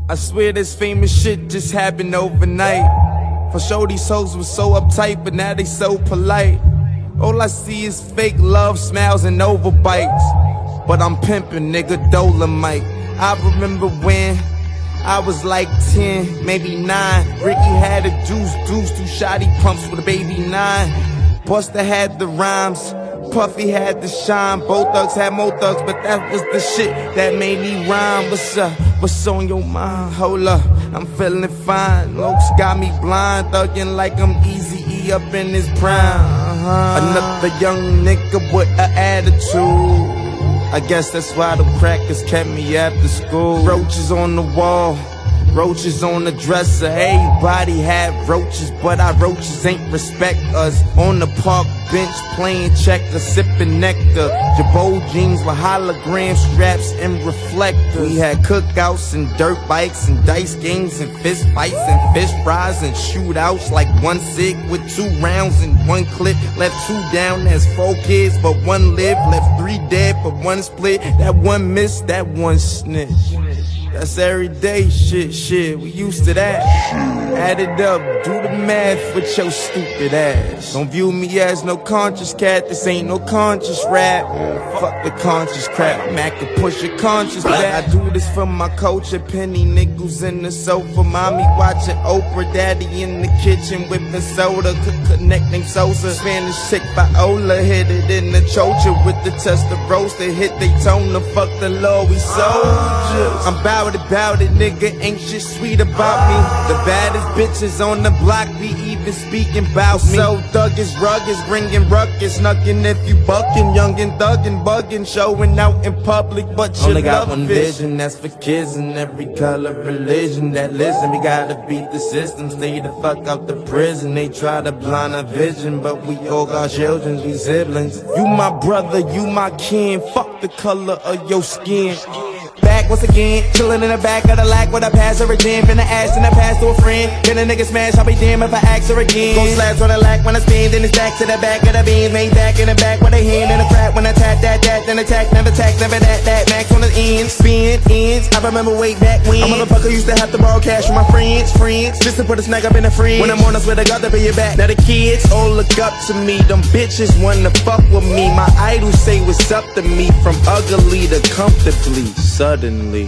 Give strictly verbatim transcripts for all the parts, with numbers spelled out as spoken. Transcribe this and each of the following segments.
I swear this famous shit just happened overnight. For sure these hoes was so uptight, but now they so polite. All I see is fake love, smiles, and overbites. But I'm pimping, nigga, Dolomite. I remember when I was like ten, maybe nine. Ricky had a juice, deuce, two shotty pumps with a baby nine. Busta had the rhymes, Puffy had the shine. Both thugs had more thugs, but that was the shit that made me rhyme. What's up? What's on your mind? Hold up, I'm feeling fine. Looks got me blind, thugging like I'm Eazy-E up in his prime. Uh-huh. Another young nigga with an attitude. I guess that's why the crackers kept me after school. Roaches on the wall, roaches on the dresser. Everybody had roaches, but our roaches ain't respect us. On the park bench playing checkers, sipping nectar. Jabot jeans with hologram straps and reflectors. We had cookouts and dirt bikes and dice games and fist fights and fish fries and shootouts. Like one cig with two rounds and one clip. Left two down, that's four kids, but one lived. Left three dead, but one split. That one missed, that one snitch. That's everyday shit, shit, we used to that. Add it up, do the math with your stupid ass. Don't view me as no conscious cat, this ain't no conscious rap. Fuck the conscious crap, Mac can push your conscious back. I do this for my culture, penny nickels in the sofa. Mommy watching Oprah, daddy in the kitchen whipping soda. Could connect named Sosa, Spanish chick Viola. Hit it in the chocha with the Testarossa. Hit Daytona, fuck the law, we soldiers. I'm bout about it, nigga, ain't shit sweet about me. The baddest bitches on the block be even speaking about me. So thuggish, rugged, bringing ruckus, knuckin' if you buckin', young and thuggin', buggin', showing out in public, but you only got one vision, that's for kids in every color, religion that listen. We gotta beat the system, stay the fuck out the prison. They try to blind our vision, but we all got children, we siblings. You my brother, you my kin, fuck the color of your skin. Back once again, chillin' in the back of the lack with a pass or a gym. Finna ask and I pass to a friend. Then a nigga smash, I'll be damn if I ask her again. Go slabs on the lack when I spin, then it's back to the back of the beans. Main back in the back with a hand in the trap. When I tap that, that, then attack, never tax, never that, that. Max on the ends, spin, ends. I remember way back when a motherfucker used to have to borrow cash from my friends, friends. Just to put a snack up in the fridge. When I'm on, I swear to God to pay you back. Now the kids all look up to me. Them bitches wanna fuck with me. My idols say what's up to me. From ugly to comfortably, suddenly.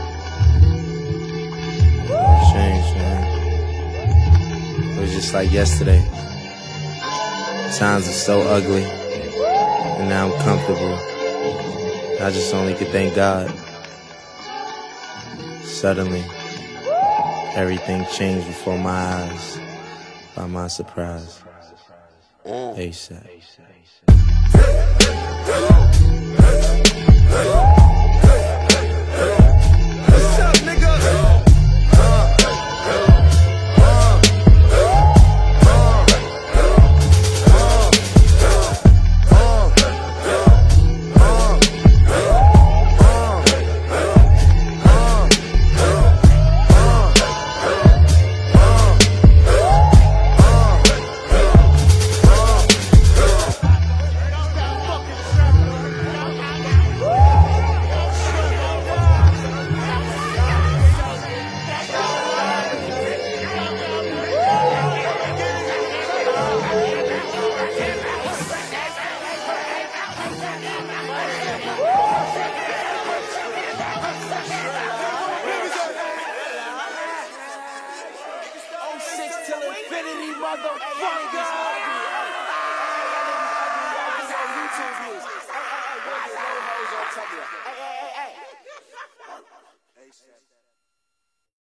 Change, man. It was just like yesterday. Times are so ugly, and now I'm comfortable. I just only could thank God. Suddenly, everything changed before my eyes, by my surprise. ASAP.